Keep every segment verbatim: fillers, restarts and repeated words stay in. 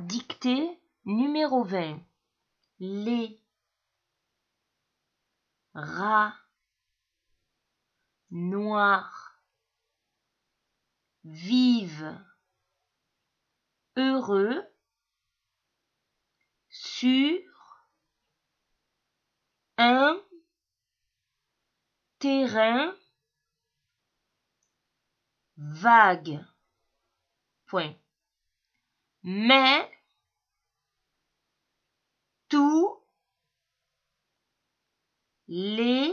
Dictée numéro vingt. Les rats noirs vivent heureux sur un terrain vague. Point. Mais tous les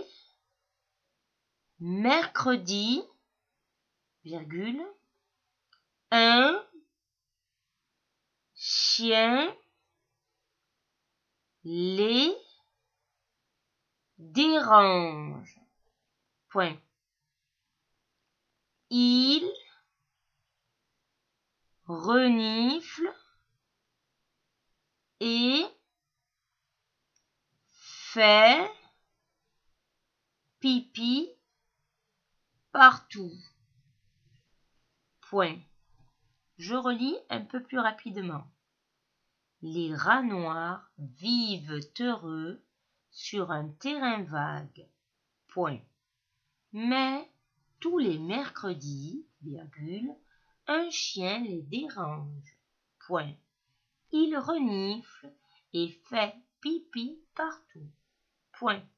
mercredis, virgule, un chien les dérange. Point. Il renifle et fait pipi partout. Point. Je relis un peu plus rapidement. Les rats noirs vivent heureux sur un terrain vague. Point. Mais tous les mercredis, virgule, un chien les dérange. Point. Il renifle et fait pipi partout. Point.